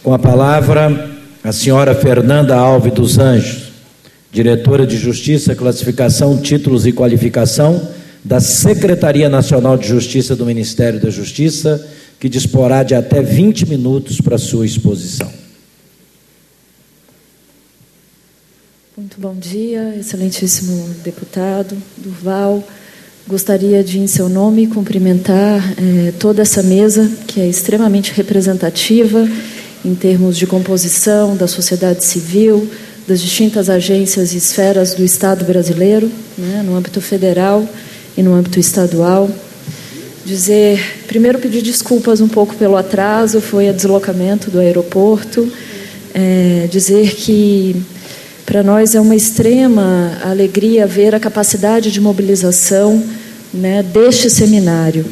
Com a palavra, a senhora Fernanda Alves dos Anjos, diretora de Justiça, Classificação, Títulos e Qualificação da Secretaria Nacional de Justiça do Ministério da Justiça, que disporá de até 20 minutos para sua exposição. Muito bom dia, excelentíssimo deputado Durval. Gostaria de, em seu nome, cumprimentar toda essa mesa, que é extremamente representativa em termos de composição da sociedade civil, das distintas agências e esferas do Estado brasileiro, no âmbito federal e no âmbito estadual. Primeiro pedir desculpas um pouco pelo atraso, foi a deslocamento do aeroporto. Dizer que para nós é uma extrema alegria ver a capacidade de mobilização, deste seminário.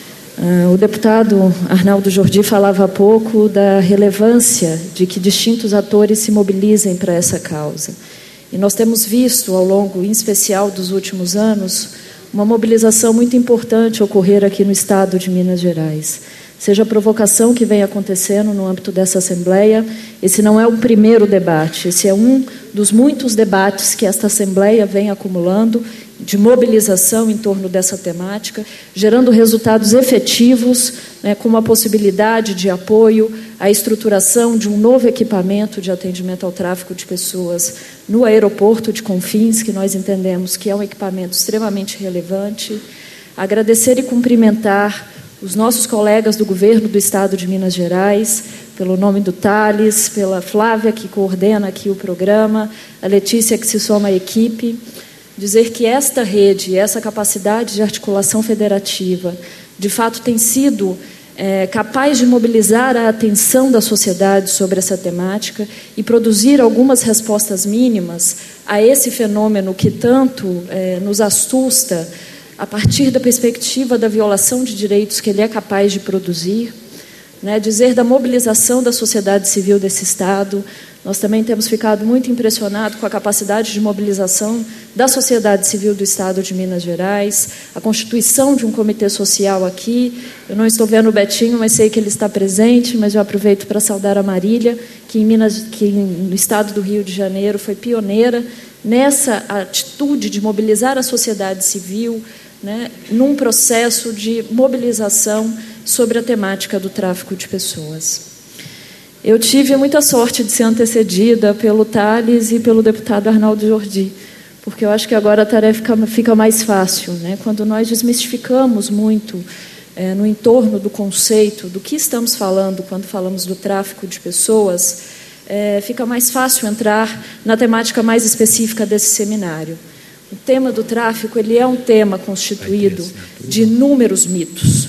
O deputado Arnaldo Jordi falava há pouco da relevância de que distintos atores se mobilizem para essa causa. E nós temos visto, ao longo, em especial, dos últimos anos, uma mobilização muito importante ocorrer aqui no Estado de Minas Gerais. Seja a provocação que vem acontecendo no âmbito dessa Assembleia, esse não é o primeiro debate, esse é um dos muitos debates que esta Assembleia vem acumulando de mobilização em torno dessa temática, gerando resultados efetivos, como a possibilidade de apoio à estruturação de um novo equipamento de atendimento ao tráfico de pessoas no aeroporto de Confins, que nós entendemos que é um equipamento extremamente relevante. Agradecer e cumprimentar os nossos colegas do governo do Estado de Minas Gerais, pelo nome do Thales, pela Flávia, que coordena aqui o programa, a Letícia, que se soma à equipe. Dizer que esta rede, essa capacidade de articulação federativa, de fato tem sido capaz de mobilizar a atenção da sociedade sobre essa temática e produzir algumas respostas mínimas a esse fenômeno que tanto nos assusta, a partir da perspectiva da violação de direitos que ele é capaz de produzir, dizer da mobilização da sociedade civil desse Estado. Nós também temos ficado muito impressionados com a capacidade de mobilização da sociedade civil do Estado de Minas Gerais, a constituição de um comitê social aqui. Eu não estou vendo o Betinho, mas sei que ele está presente, mas eu aproveito para saudar a Marília, que no Estado do Rio de Janeiro foi pioneira nessa atitude de mobilizar a sociedade civil, num processo de mobilização sobre a temática do tráfico de pessoas. Eu tive muita sorte de ser antecedida pelo Thales e pelo deputado Arnaldo Jordi, porque eu acho que agora a tarefa fica mais fácil, quando nós desmistificamos muito no entorno do conceito do que estamos falando quando falamos do tráfico de pessoas, fica mais fácil entrar na temática mais específica desse seminário. O tema do tráfico ele é um tema constituído de inúmeros mitos,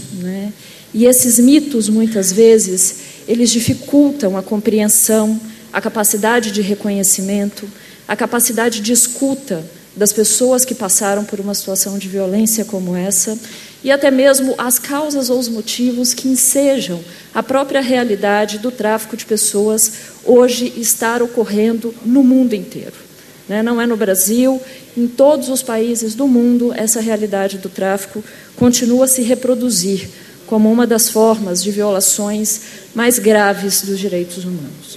e esses mitos, muitas vezes, eles dificultam a compreensão, a capacidade de reconhecimento, a capacidade de escuta das pessoas que passaram por uma situação de violência como essa, e até mesmo as causas ou os motivos que ensejam a própria realidade do tráfico de pessoas hoje estar ocorrendo no mundo inteiro. Não é no Brasil, em todos os países do mundo, essa realidade do tráfico continua a se reproduzir como uma das formas de violações mais graves dos direitos humanos.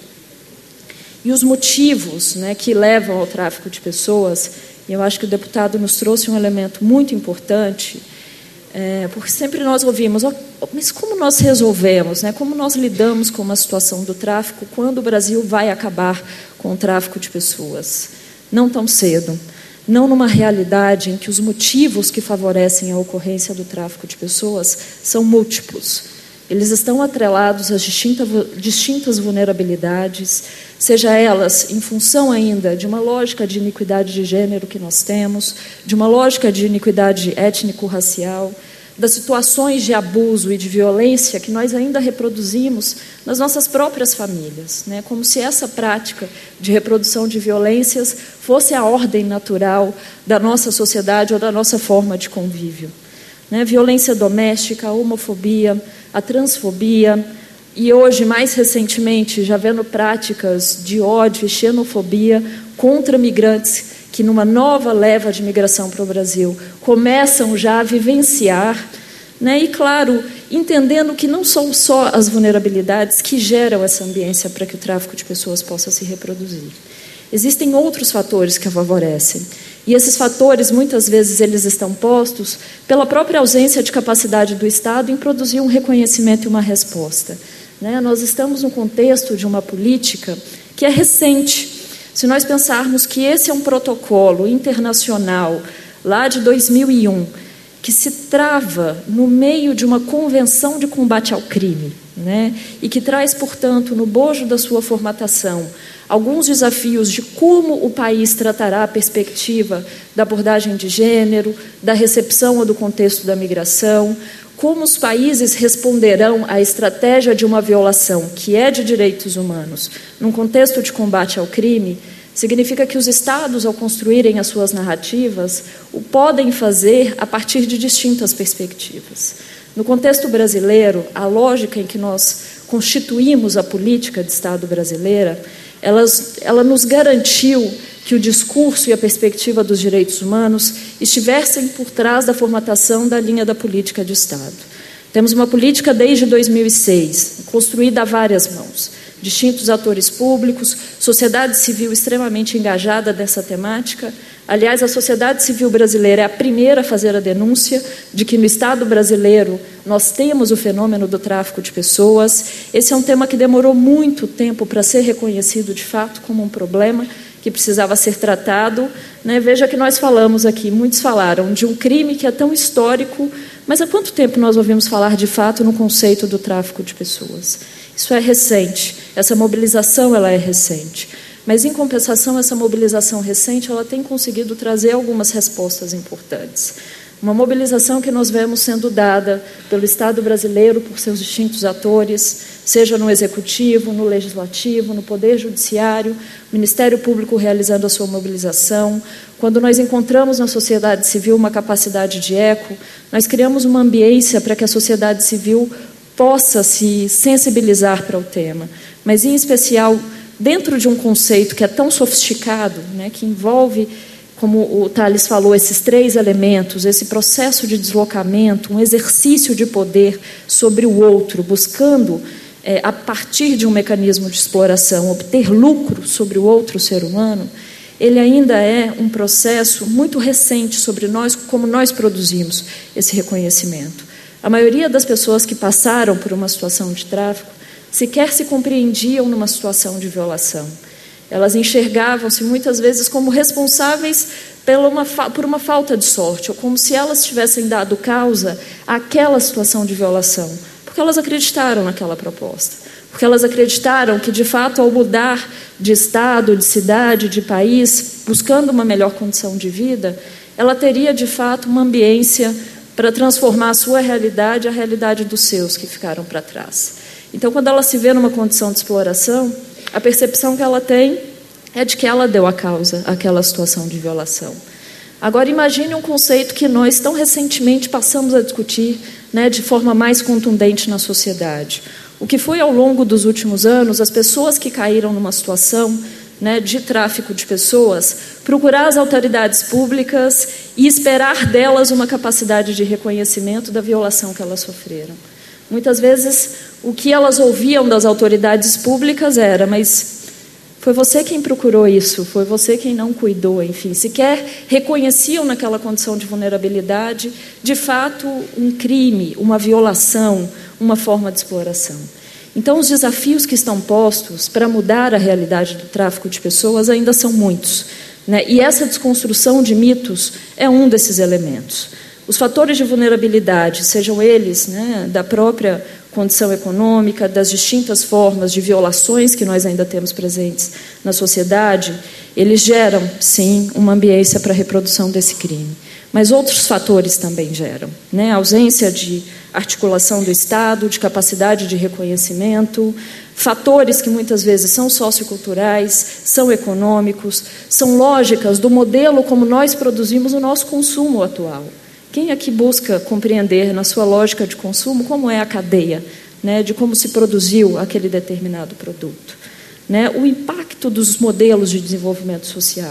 E os motivos que levam ao tráfico de pessoas, e eu acho que o deputado nos trouxe um elemento muito importante, porque sempre nós ouvimos, mas como nós resolvemos, como nós lidamos com uma situação do tráfico quando o Brasil vai acabar com o tráfico de pessoas? Não tão cedo. Não numa realidade em que os motivos que favorecem a ocorrência do tráfico de pessoas são múltiplos. Eles estão atrelados às distintas vulnerabilidades, seja elas em função ainda de uma lógica de iniquidade de gênero que nós temos, de uma lógica de iniquidade étnico-racial, das situações de abuso e de violência que nós ainda reproduzimos nas nossas próprias famílias, como se essa prática de reprodução de violências fosse a ordem natural da nossa sociedade ou da nossa forma de convívio. Violência doméstica, a homofobia, a transfobia e hoje, mais recentemente, já vendo práticas de ódio e xenofobia contra migrantes que numa nova leva de migração para o Brasil começam já a vivenciar, e claro, entendendo que não são só as vulnerabilidades que geram essa ambiência para que o tráfico de pessoas possa se reproduzir. Existem outros fatores que a favorecem. E esses fatores, muitas vezes, eles estão postos pela própria ausência de capacidade do Estado em produzir um reconhecimento e uma resposta. Nós estamos no contexto de uma política que é recente. Se nós pensarmos que esse é um protocolo internacional lá de 2001, que se trava no meio de uma convenção de combate ao crime, e que traz, portanto, no bojo da sua formatação, alguns desafios de como o país tratará a perspectiva da abordagem de gênero, da recepção ou do contexto da migração, como os países responderão à estratégia de uma violação que é de direitos humanos num contexto de combate ao crime, significa que os Estados, ao construírem as suas narrativas, o podem fazer a partir de distintas perspectivas. No contexto brasileiro, a lógica em que nós constituímos a política de Estado brasileira, ela nos garantiu que o discurso e a perspectiva dos direitos humanos estivessem por trás da formatação da linha da política de Estado. Temos uma política desde 2006, construída a várias mãos. Distintos atores públicos, sociedade civil extremamente engajada nessa temática. Aliás, a sociedade civil brasileira é a primeira a fazer a denúncia de que no Estado brasileiro nós temos o fenômeno do tráfico de pessoas. Esse é um tema que demorou muito tempo para ser reconhecido de fato como um problema que precisava ser tratado. Veja que nós falamos aqui, muitos falaram de um crime que é tão histórico, mas há quanto tempo nós ouvimos falar de fato no conceito do tráfico de pessoas? Isso é recente, essa mobilização ela é recente. Mas, em compensação, essa mobilização recente ela tem conseguido trazer algumas respostas importantes. Uma mobilização que nós vemos sendo dada pelo Estado brasileiro, por seus distintos atores, seja no Executivo, no Legislativo, no Poder Judiciário, o Ministério Público realizando a sua mobilização. Quando nós encontramos na sociedade civil uma capacidade de eco, nós criamos uma ambiência para que a sociedade civil possa se sensibilizar para o tema, mas, em especial, dentro de um conceito que é tão sofisticado, que envolve, como o Tales falou, esses 3 elementos, esse processo de deslocamento, um exercício de poder sobre o outro, buscando, a partir de um mecanismo de exploração, obter lucro sobre o outro ser humano, ele ainda é um processo muito recente sobre nós, como nós produzimos esse reconhecimento. A maioria das pessoas que passaram por uma situação de tráfico sequer se compreendiam numa situação de violação. Elas enxergavam-se muitas vezes como responsáveis por uma falta de sorte, ou como se elas tivessem dado causa àquela situação de violação, porque elas acreditaram naquela proposta, porque elas acreditaram que, de fato, ao mudar de estado, de cidade, de país, buscando uma melhor condição de vida, ela teria, de fato, uma ambiência para transformar a sua realidade, a realidade dos seus que ficaram para trás. Então, quando ela se vê numa condição de exploração, a percepção que ela tem é de que ela deu a causa àquela situação de violação. Agora, imagine um conceito que nós, tão recentemente, passamos a discutir, de forma mais contundente na sociedade. O que foi, ao longo dos últimos anos, as pessoas que caíram numa situação de tráfico de pessoas, procurar as autoridades públicas e esperar delas uma capacidade de reconhecimento da violação que elas sofreram. Muitas vezes, o que elas ouviam das autoridades públicas era: mas foi você quem procurou isso, foi você quem não cuidou, enfim, sequer reconheciam naquela condição de vulnerabilidade, de fato, um crime, uma violação, uma forma de exploração. Então, os desafios que estão postos para mudar a realidade do tráfico de pessoas ainda são muitos, E essa desconstrução de mitos é um desses elementos. Os fatores de vulnerabilidade, sejam eles da própria condição econômica, das distintas formas de violações que nós ainda temos presentes na sociedade, eles geram, sim, uma ambiência para a reprodução desse crime. Mas outros fatores também geram, A ausência de articulação do Estado, de capacidade de reconhecimento, fatores que muitas vezes são socioculturais, são econômicos, são lógicas do modelo como nós produzimos o nosso consumo atual. Quem aqui busca compreender, na sua lógica de consumo, como é a cadeia, de como se produziu aquele determinado produto? O impacto dos modelos de desenvolvimento social.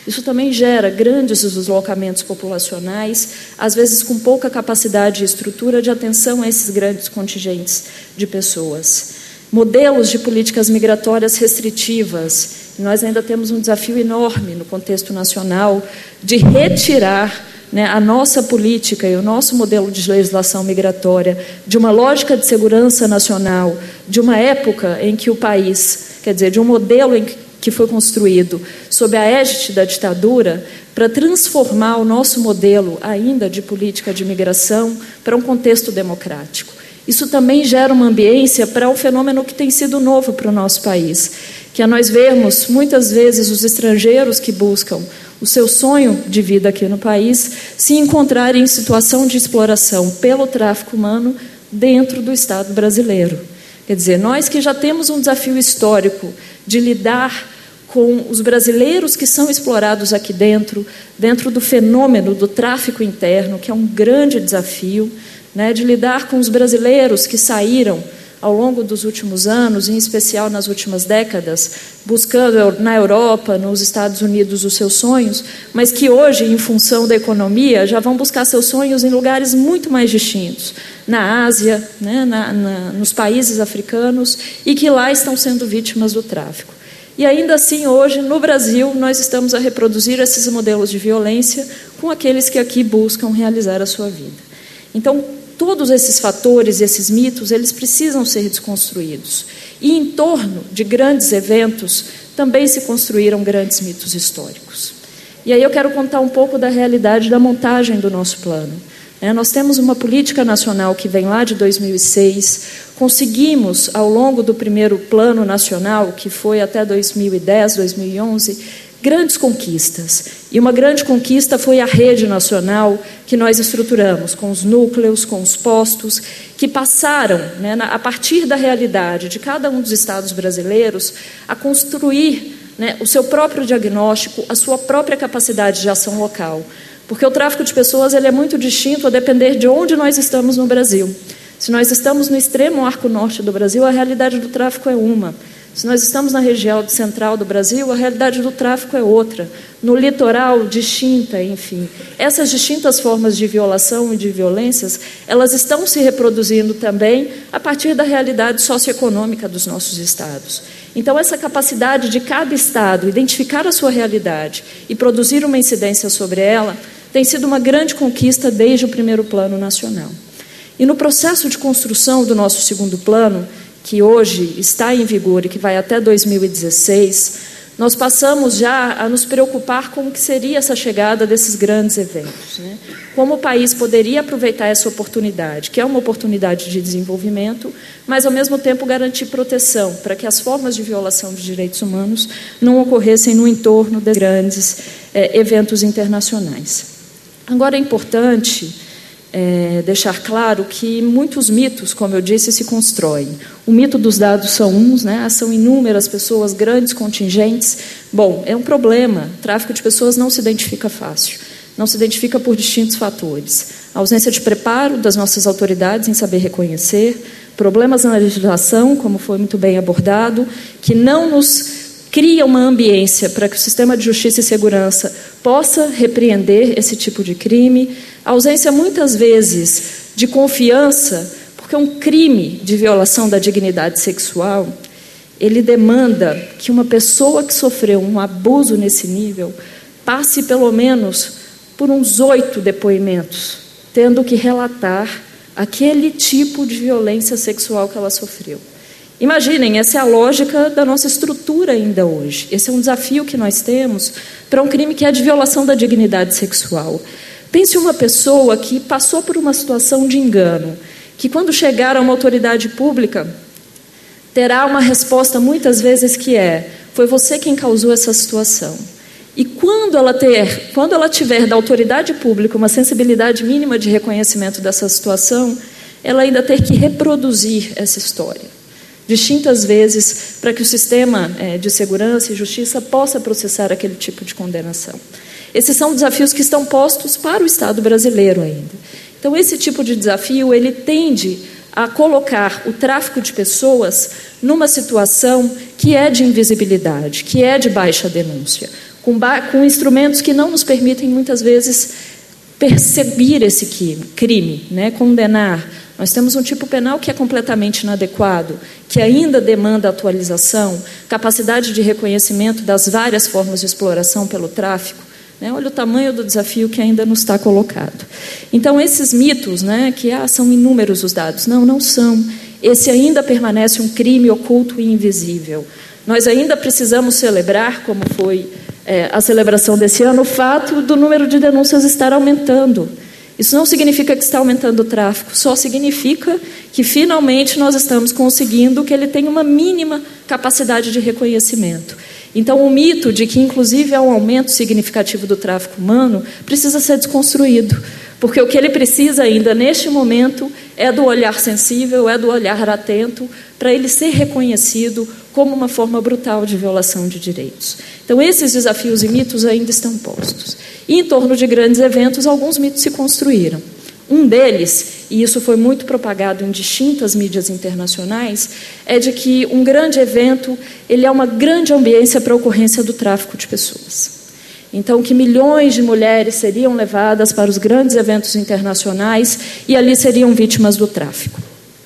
Isso também gera grandes deslocamentos populacionais, às vezes com pouca capacidade e estrutura de atenção a esses grandes contingentes de pessoas. Modelos de políticas migratórias restritivas. Nós ainda temos um desafio enorme no contexto nacional de retirar, né, a nossa política e o nosso modelo de legislação migratória de uma lógica de segurança nacional, de uma época em que o país, quer dizer, de um modelo que foi construído sob a égide da ditadura, para transformar o nosso modelo ainda de política de imigração para um contexto democrático. Isso também gera uma ambiência para um fenômeno que tem sido novo para o nosso país, que é nós vermos, muitas vezes, os estrangeiros que buscam o seu sonho de vida aqui no país se encontrarem em situação de exploração pelo tráfico humano dentro do Estado brasileiro. Quer dizer, nós que já temos um desafio histórico de lidar com os brasileiros que são explorados aqui dentro do fenômeno do tráfico interno, que é um grande desafio, né, de lidar com os brasileiros que saíram ao longo dos últimos anos, em especial nas últimas décadas, buscando na Europa, nos Estados Unidos, os seus sonhos, mas que hoje, em função da economia, já vão buscar seus sonhos em lugares muito mais distintos, na Ásia, né, nos países africanos, e que lá estão sendo vítimas do tráfico. E ainda assim, hoje, no Brasil, nós estamos a reproduzir esses modelos de violência com aqueles que aqui buscam realizar a sua vida. Então, todos esses fatores, esses mitos, eles precisam ser desconstruídos. E em torno de grandes eventos também se construíram grandes mitos históricos. E aí eu quero contar um pouco da realidade da montagem do nosso plano. Nós temos uma política nacional que vem lá de 2006, conseguimos, ao longo do primeiro plano nacional, que foi até 2010, 2011, grandes conquistas. E uma grande conquista foi a rede nacional que nós estruturamos, com os núcleos, com os postos, que passaram, né, a partir da realidade de cada um dos estados brasileiros, a construir, né, o seu próprio diagnóstico, a sua própria capacidade de ação local. Porque o tráfico de pessoas ele é muito distinto a depender de onde nós estamos no Brasil. Se nós estamos no extremo arco norte do Brasil, a realidade do tráfico é uma. Se nós estamos na região central do Brasil, a realidade do tráfico é outra. No litoral, distinta, enfim. Essas distintas formas de violação e de violências, elas estão se reproduzindo também a partir da realidade socioeconômica dos nossos estados. Então, essa capacidade de cada estado identificar a sua realidade e produzir uma incidência sobre ela tem sido uma grande conquista desde o primeiro plano nacional. E no processo de construção do nosso segundo plano, que hoje está em vigor e que vai até 2016, nós passamos já a nos preocupar com o que seria essa chegada desses grandes eventos, né? Como o país poderia aproveitar essa oportunidade, que é uma oportunidade de desenvolvimento, mas, ao mesmo tempo, garantir proteção para que as formas de violação de direitos humanos não ocorressem no entorno de grandes eventos internacionais. Agora, é importante deixar claro que muitos mitos, como eu disse, se constroem. O mito dos dados são uns, né? São inúmeras pessoas, grandes contingentes. Bom, é um problema. O tráfico de pessoas não se identifica fácil. Não se identifica por distintos fatores. A ausência de preparo das nossas autoridades em saber reconhecer, problemas na legislação, como foi muito bem abordado, que não nos cria uma ambiência para que o sistema de justiça e segurança possa repreender esse tipo de crime, a ausência, muitas vezes, de confiança, porque um crime de violação da dignidade sexual, ele demanda que uma pessoa que sofreu um abuso nesse nível passe, pelo menos, por uns 8 depoimentos, tendo que relatar aquele tipo de violência sexual que ela sofreu. Imaginem, essa é a lógica da nossa estrutura ainda hoje. Esse é um desafio que nós temos para um crime que é de violação da dignidade sexual. Pense uma pessoa que passou por uma situação de engano, que quando chegar a uma autoridade pública, terá uma resposta muitas vezes que foi você quem causou essa situação. E quando ela tiver da autoridade pública uma sensibilidade mínima de reconhecimento dessa situação, ela ainda ter que reproduzir essa história distintas vezes para que o sistema de segurança e justiça possa processar aquele tipo de condenação. Esses são desafios que estão postos para o Estado brasileiro ainda. Então, esse tipo de desafio, ele tende a colocar o tráfico de pessoas numa situação que é de invisibilidade, que é de baixa denúncia. com instrumentos que não nos permitem, muitas vezes, perseguir esse crime, né? Condenar. Nós temos um tipo penal que é completamente inadequado, que ainda demanda atualização, capacidade de reconhecimento das várias formas de exploração pelo tráfico. Né? Olha o tamanho do desafio que ainda nos está colocado. Então, esses mitos, né, que são inúmeros os dados, não são. Esse ainda permanece um crime oculto e invisível. Nós ainda precisamos celebrar, como foi a celebração desse ano, o fato do número de denúncias estar aumentando. Isso não significa que está aumentando o tráfico, só significa que, finalmente, nós estamos conseguindo que ele tenha uma mínima capacidade de reconhecimento. Então, o mito de que, inclusive, há um aumento significativo do tráfico humano precisa ser desconstruído, porque o que ele precisa ainda, neste momento, é do olhar sensível, é do olhar atento, para ele ser reconhecido como uma forma brutal de violação de direitos. Então, esses desafios e mitos ainda estão postos. E, em torno de grandes eventos, alguns mitos se construíram. Um deles, e isso foi muito propagado em distintas mídias internacionais, é de que um grande evento ele é uma grande ambiência para a ocorrência do tráfico de pessoas. Então, que milhões de mulheres seriam levadas para os grandes eventos internacionais e ali seriam vítimas do tráfico.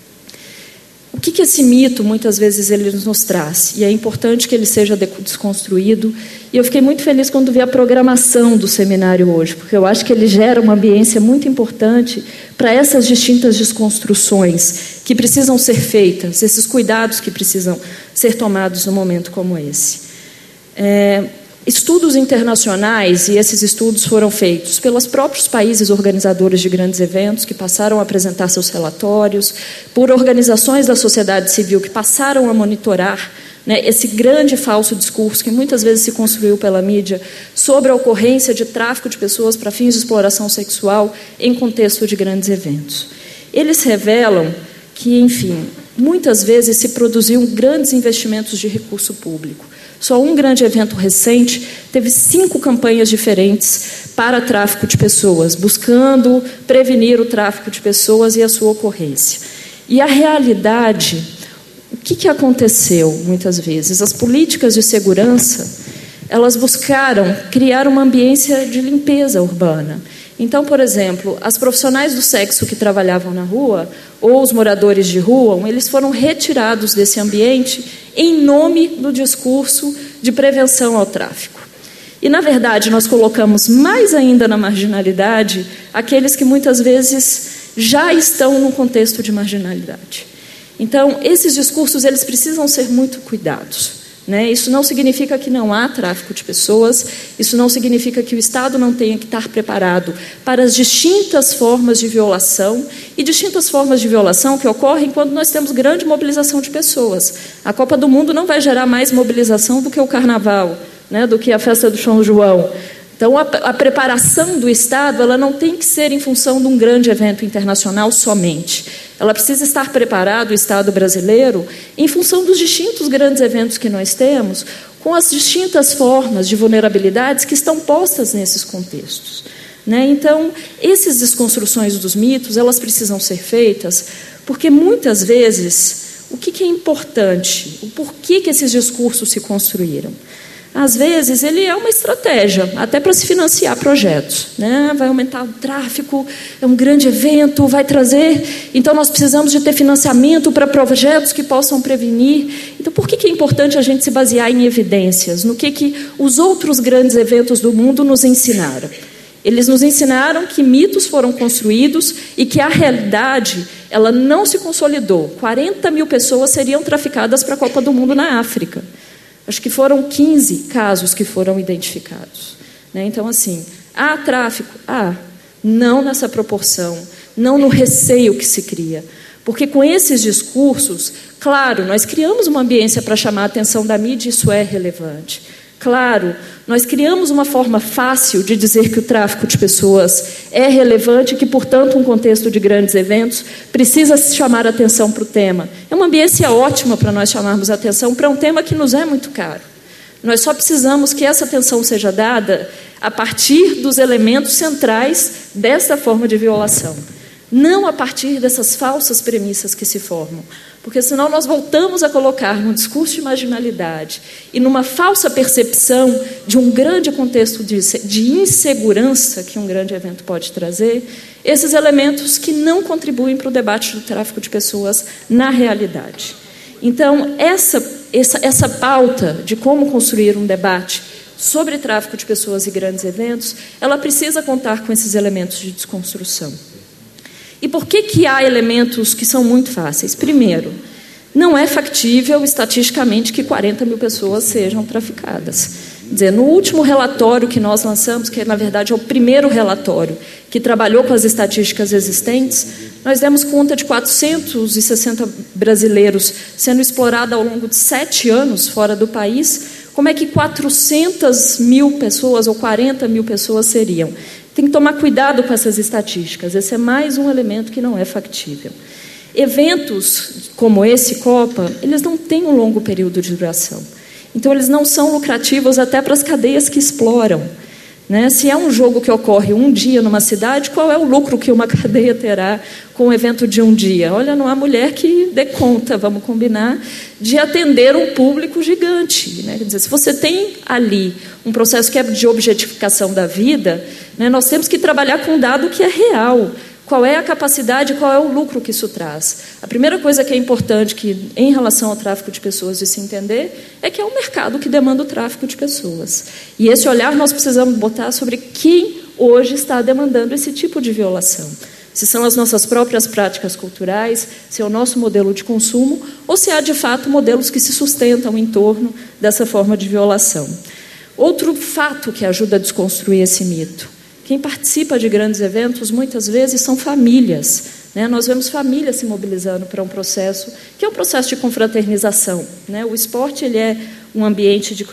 O que esse mito, muitas vezes, ele nos traz? E é importante que ele seja desconstruído. E eu fiquei muito feliz quando vi a programação do seminário hoje, porque eu acho que ele gera uma ambiência muito importante para essas distintas desconstruções que precisam ser feitas, esses cuidados que precisam ser tomados num momento como esse. Estudos internacionais, e esses estudos foram feitos pelos próprios países organizadores de grandes eventos, que passaram a apresentar seus relatórios, por organizações da sociedade civil que passaram a monitorar, né, esse grande falso discurso que muitas vezes se construiu pela mídia sobre a ocorrência de tráfico de pessoas para fins de exploração sexual em contexto de grandes eventos. Eles revelam que, enfim, muitas vezes se produziam grandes investimentos de recurso público. Só um grande evento recente teve 5 campanhas diferentes para tráfico de pessoas, buscando prevenir o tráfico de pessoas e a sua ocorrência. E a realidade, o que aconteceu muitas vezes? As políticas de segurança, elas buscaram criar uma ambiência de limpeza urbana. Então, por exemplo, as profissionais do sexo que trabalhavam na rua, ou os moradores de rua, eles foram retirados desse ambiente em nome do discurso de prevenção ao tráfico. E, na verdade, nós colocamos mais ainda na marginalidade aqueles que muitas vezes já estão num contexto de marginalidade. Então, esses discursos eles precisam ser muito cuidados. Isso não significa que não há tráfico de pessoas, isso não significa que o Estado não tenha que estar preparado para as distintas formas de violação e distintas formas de violação que ocorrem quando nós temos grande mobilização de pessoas. A Copa do Mundo não vai gerar mais mobilização do que o Carnaval, do que a festa do São João. Então, a preparação do Estado ela não tem que ser em função de um grande evento internacional somente. Ela precisa estar preparado, o Estado brasileiro, em função dos distintos grandes eventos que nós temos, com as distintas formas de vulnerabilidades que estão postas nesses contextos. Então, essas desconstruções dos mitos, elas precisam ser feitas, porque muitas vezes, o que é importante? O porquê que esses discursos se construíram? Às vezes, ele é uma estratégia, até para se financiar projetos. Vai aumentar o tráfico, é um grande evento, vai trazer... Então, nós precisamos de ter financiamento para projetos que possam prevenir. Então, por que é importante a gente se basear em evidências? No que os outros grandes eventos do mundo nos ensinaram? Eles nos ensinaram que mitos foram construídos e que a realidade ela não se consolidou. 40 mil pessoas seriam traficadas para a Copa do Mundo na África. Acho que foram 15 casos que foram identificados. Então, assim, há tráfico? Não nessa proporção, não no receio que se cria. Porque com esses discursos, claro, nós criamos uma ambiência para chamar a atenção da mídia, isso é relevante. Claro, nós criamos uma forma fácil de dizer que o tráfico de pessoas é relevante e que, portanto, um contexto de grandes eventos precisa chamar a atenção para o tema. É uma ambiência ótima para nós chamarmos a atenção para um tema que nos é muito caro. Nós só precisamos que essa atenção seja dada a partir dos elementos centrais dessa forma de violação. não a partir dessas falsas premissas que se formam, porque senão nós voltamos a colocar num discurso de marginalidade e numa falsa percepção de um grande contexto de insegurança que um grande evento pode trazer, esses elementos que não contribuem para o debate do tráfico de pessoas na realidade. Então, essa pauta de como construir um debate sobre tráfico de pessoas e grandes eventos, ela precisa contar com esses elementos de desconstrução. E por que há elementos que são muito fáceis? Primeiro, não é factível estatisticamente que 40 mil pessoas sejam traficadas. Quer dizer, no último relatório que nós lançamos, que na verdade é o primeiro relatório que trabalhou com as estatísticas existentes, nós demos conta de 460 brasileiros sendo explorados ao longo de 7 anos fora do país. Como é que 400 mil pessoas ou 40 mil pessoas seriam? Tem que tomar cuidado com essas estatísticas. Esse é mais um elemento que não é factível. Eventos como esse Copa, eles não têm um longo período de duração. Então, eles não são lucrativos até para as cadeias que exploram. Né? Se é um jogo que ocorre um dia numa cidade, qual é o lucro que uma cadeia terá com um evento de um dia? Olha, não há mulher que dê conta, vamos combinar, de atender um público gigante. Né? Quer dizer, se você tem ali um processo que é de objetificação da vida, né, nós temos que trabalhar com um dado que é real. Qual é a capacidade, qual é o lucro que isso traz? A primeira coisa que é importante que, em relação ao tráfico de pessoas de se entender é que é um mercado que demanda o tráfico de pessoas. E esse olhar nós precisamos botar sobre quem hoje está demandando esse tipo de violação. Se são as nossas próprias práticas culturais, se é o nosso modelo de consumo, ou se há, de fato, modelos que se sustentam em torno dessa forma de violação. Outro fato que ajuda a desconstruir esse mito: quem participa de grandes eventos, muitas vezes, são famílias. Né? Nós vemos famílias se mobilizando para um processo, que é um processo de confraternização. Né? O esporte ele é um ambiente de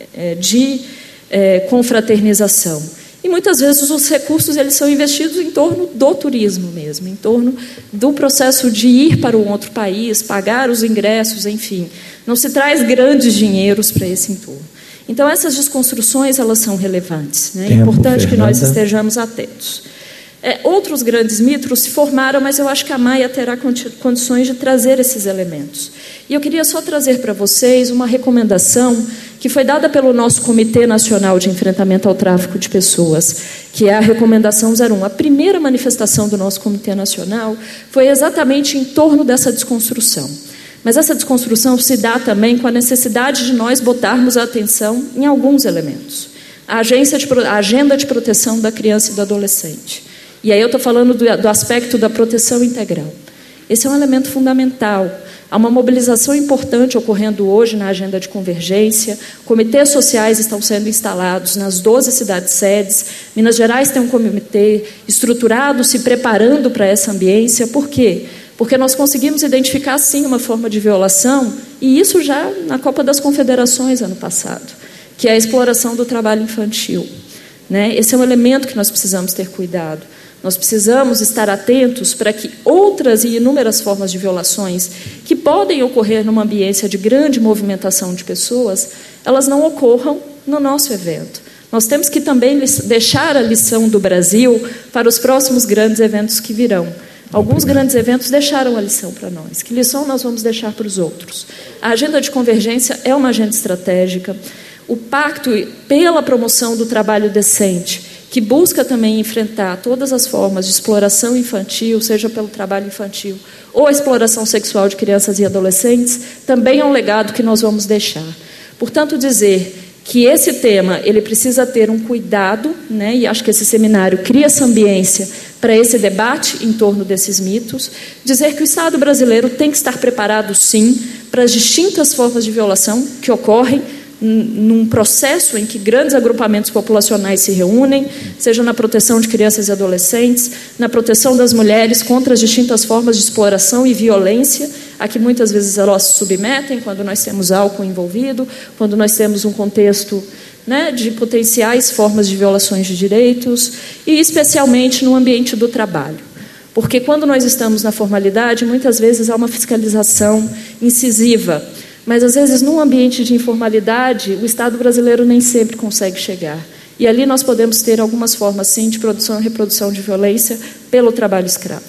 confraternização. E, muitas vezes, os recursos eles são investidos em torno do turismo mesmo, em torno do processo de ir para um outro país, pagar os ingressos, enfim. Não se traz grandes dinheiros para esse entorno. Então, essas desconstruções, elas são relevantes. Né? É importante que nós estejamos atentos. Outros grandes mitos se formaram, mas eu acho que a Maia terá condições de trazer esses elementos. E eu queria só trazer para vocês uma recomendação que foi dada pelo nosso Comitê Nacional de Enfrentamento ao Tráfico de Pessoas, que é a recomendação 01. A primeira manifestação do nosso Comitê Nacional foi exatamente em torno dessa desconstrução. Mas essa desconstrução se dá também com a necessidade de nós botarmos a atenção em alguns elementos. A agenda de proteção da criança e do adolescente. E aí eu estou falando do aspecto da proteção integral. Esse é um elemento fundamental. Há uma mobilização importante ocorrendo hoje na agenda de convergência. Comitês sociais estão sendo instalados nas 12 cidades-sedes. Minas Gerais tem um comitê estruturado, se preparando para essa ambiência. Por quê? Porque nós conseguimos identificar, sim, uma forma de violação, e isso já na Copa das Confederações, ano passado, que é a exploração do trabalho infantil. Né? Esse é um elemento que nós precisamos ter cuidado. Nós precisamos estar atentos para que outras e inúmeras formas de violações que podem ocorrer numa ambiência de grande movimentação de pessoas, elas não ocorram no nosso evento. Nós temos que também deixar a lição do Brasil para os próximos grandes eventos que virão. Alguns grandes eventos deixaram a lição para nós. Que lição nós vamos deixar para os outros? A agenda de convergência é uma agenda estratégica. O pacto pela promoção do trabalho decente, que busca também enfrentar todas as formas de exploração infantil, seja pelo trabalho infantil ou a exploração sexual de crianças e adolescentes, também é um legado que nós vamos deixar. Portanto, dizer que esse tema ele precisa ter um cuidado, né, e acho que esse seminário cria essa ambiência para esse debate em torno desses mitos, dizer que o Estado brasileiro tem que estar preparado, sim, para as distintas formas de violação que ocorrem num processo em que grandes agrupamentos populacionais se reúnem, seja na proteção de crianças e adolescentes, na proteção das mulheres contra as distintas formas de exploração e violência a que muitas vezes elas se submetem quando nós temos álcool envolvido, quando nós temos um contexto, né, de potenciais formas de violações de direitos, e especialmente no ambiente do trabalho. Porque quando nós estamos na formalidade, muitas vezes há uma fiscalização incisiva, mas às vezes num ambiente de informalidade, o Estado brasileiro nem sempre consegue chegar. E ali nós podemos ter algumas formas, sim, de produção e reprodução de violência pelo trabalho escravo.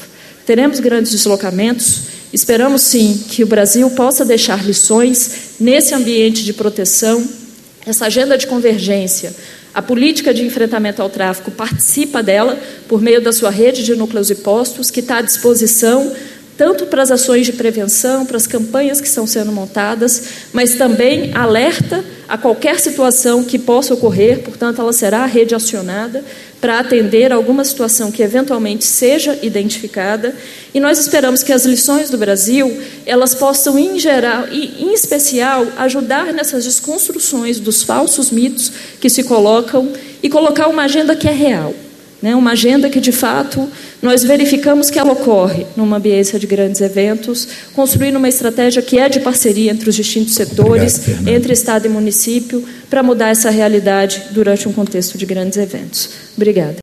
teremos grandes deslocamentos. Esperamos, sim, que o Brasil possa deixar lições nesse ambiente de proteção. Essa agenda de convergência, a política de enfrentamento ao tráfico participa dela por meio da sua rede de núcleos e postos, que está à disposição tanto para as ações de prevenção, para as campanhas que estão sendo montadas, mas também alerta a qualquer situação que possa ocorrer, portanto, ela será a rede acionada para atender a alguma situação que eventualmente seja identificada, e nós esperamos que as lições do Brasil, elas possam, em geral e em especial, ajudar nessas desconstruções dos falsos mitos que se colocam e colocar uma agenda que é real. Uma agenda que, de fato, nós verificamos que ela ocorre numa ambiência de grandes eventos, construindo uma estratégia que é de parceria entre os distintos setores, entre Estado e município, para mudar essa realidade durante um contexto de grandes eventos. Obrigada.